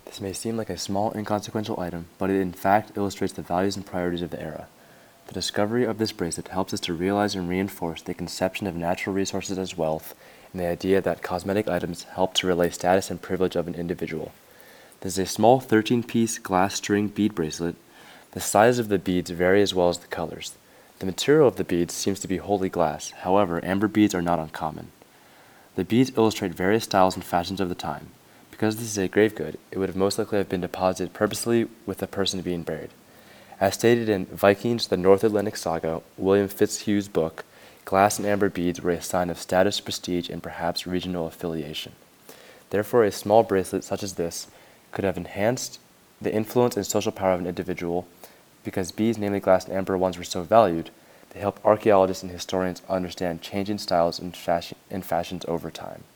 This may seem like a small, inconsequential item, but it in fact illustrates the values and priorities of the era. The discovery of this bracelet helps us to realize and reinforce the conception of natural resources as wealth and the idea that cosmetic items help to relay status and privilege of an individual. This is a small 13-piece glass string bead bracelet. The size of the beads vary as well as the colors. The material of the beads seems to be wholly glass. However, amber beads are not uncommon. The beads illustrate various styles and fashions of the time. Because this is a grave good, it would have most likely have been deposited purposely with the person being buried. As stated in Vikings, the North Atlantic Saga, William Fitzhugh's book, glass and amber beads were a sign of status, prestige, and perhaps regional affiliation. Therefore, a small bracelet such as this could have enhanced the influence and social power of an individual. Because beads, namely glass and amber ones, were so valued, they help archaeologists and historians understand changing styles and fashions over time.